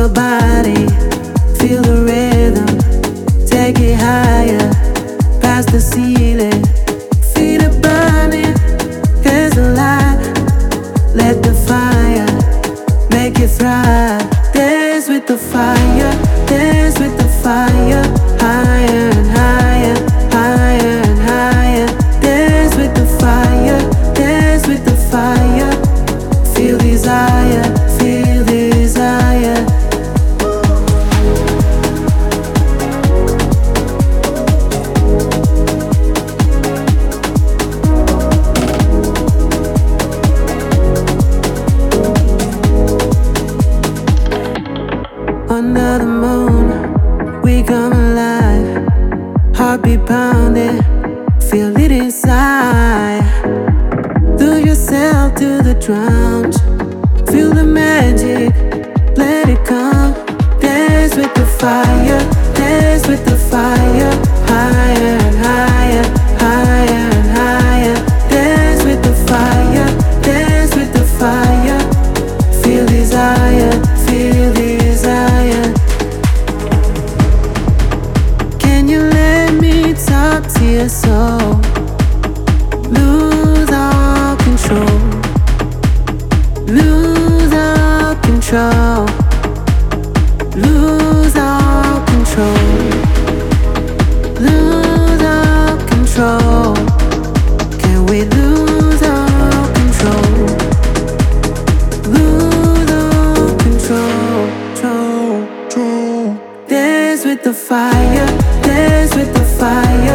your body, feel the rhythm, take it higher, past the ceiling. Feel it burning, here's the light, let the fire make it thrive. Dance with the fire, dance with the fire, higher and higher, higher and higher. Dance with the fire, dance with the fire. Feel desire, feel desire. Under the moon, we come alive. Heartbeat pounding, feel it inside. Lose yourself to the drums, feel the magic, let it come. Dance with the fire, dance with the fire, higher and higher, higher and higher. Dance with the fire, dance with the fire. Feel desire, feel desire. Can you let me talk to your soul? Lose all control, lose all control, lose all control, lose all control. Can we lose all control? Lose all control, control, control. Dance with the fire, dance with the fire.